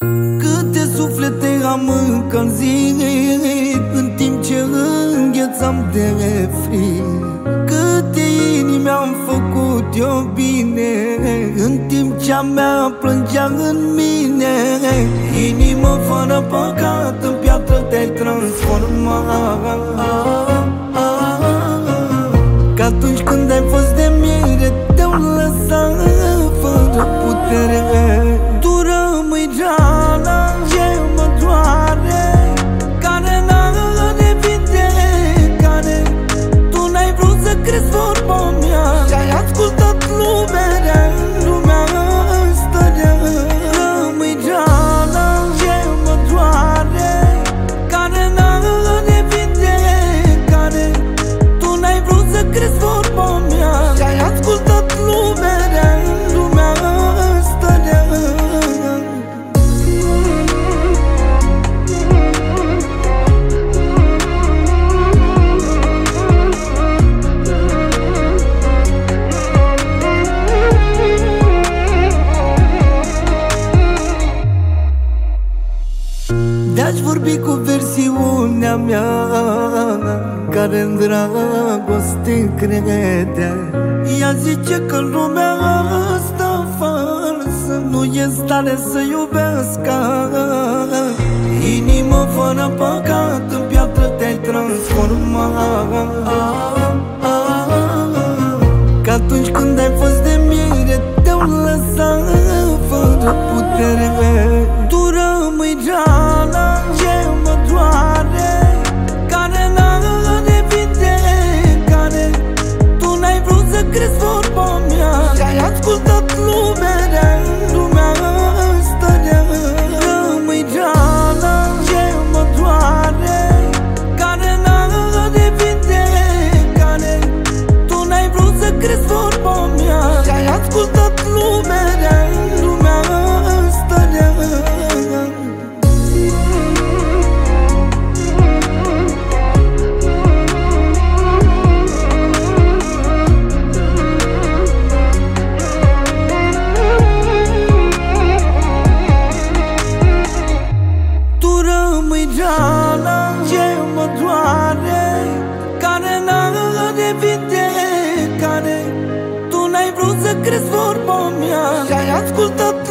Câte suflete am încălzit în timp ce înghețam de frig. Câte inimi am făcut eu bine în timp ce a mea plângea în mine. Inimă fără păcat, în piatră te-ai transformat. Că atunci când ai fost de mire, te-au lăsat fără putere. Tu rămâi rana ce mă doare, care n-are vindecare. Tu n-ai vrut să crezi vorba mea și-ai ascultat lumea, lumea stărea. Rămâi rana ce mă doare, care n-are vindecare. Tu n-ai vrut să crezi vorba mea și-ai ascultat lumea, lumea stărea. De-aș vorbi cu versiunea mea, care-n dragoste crede, ea zice că lumea asta falsă nu e stare să iubească. Inimă fără păcat, în piatră te-ai transformat. Că atunci când ai fost de mire, te-au lăsat fără putere. Tu rămâi rana ce mă doare, care n-are vindecare. Tu n-ai vrut să crezi vorba mea și-ai ascultat lumea, lumea stărea. Rămâi rana ce mă doare, care n-are vindecare. Tu n-ai vrut să crezi vorba mea și-ai ascultat lumea, lumea stărea. Rana ce mă doare, care n-are vindecare. Tu n-ai vrut să crezi vorba mea și-ai ascultat